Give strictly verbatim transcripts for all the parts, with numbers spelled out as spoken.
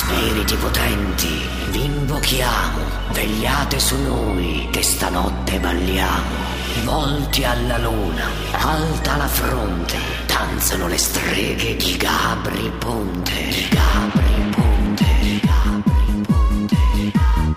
Spiriti potenti, vi invochiamo, vegliate su noi che stanotte balliamo. Volti alla luna, alta la fronte, danzano le streghe di Gabri Ponte. Di Gabri Ponte, di Gabri Ponte, di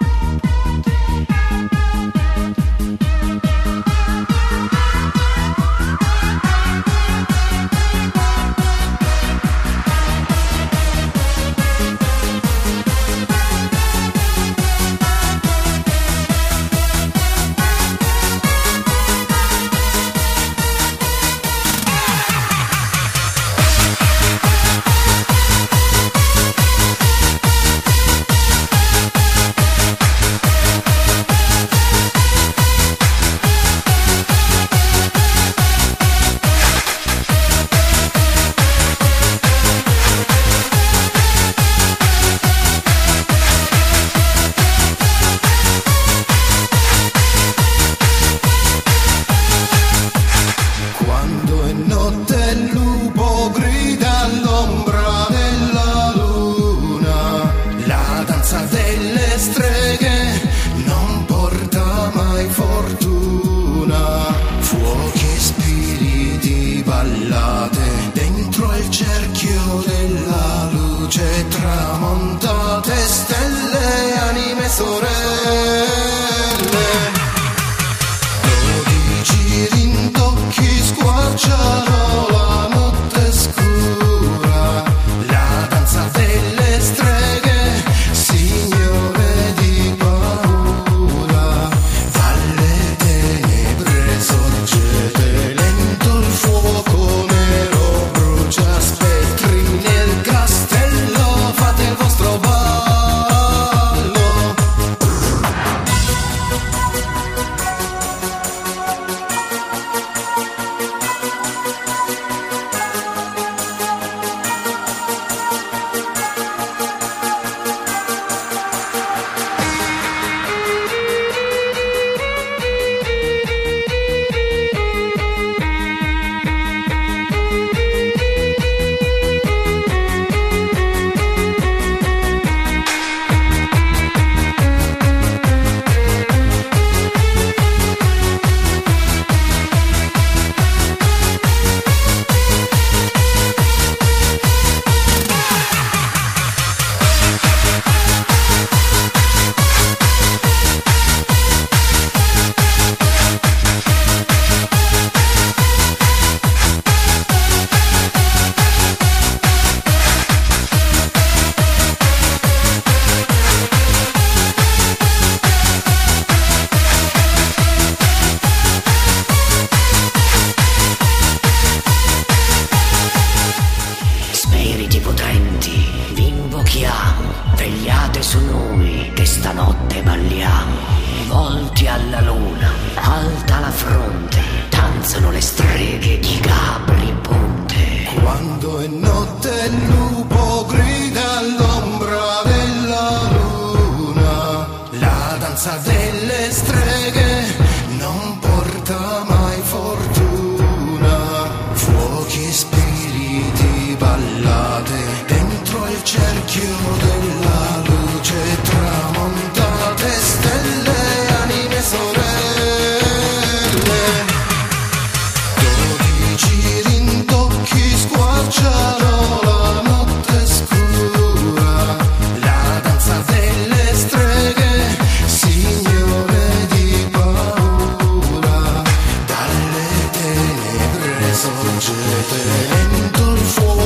dentro il cerchio della luce, tramontate stelle, anime sorelle, dodici rintocchi squarciano la notte scura, la danza delle streghe, signore di paura, dalle tenebre sorgete, lento il fuoco nero brucia, spettri nel castello, fate il vostro ballo. Vegliate su noi che stanotte balliamo. Volti alla luna, alta la fronte, danzano le streghe di Gabri Ponte. Quando è notte il lupo grida all'ombra della luna, la danza delle streghe non porta mai fortuna. Fuochi e spiriti, ballate dentro il cerchio della luce, tramontate stelle, anime sorelle, dodici rintocchi squarciano la notte scura, la danza delle streghe, signore di paura, dalle tenebre sorgete, lento il fuoco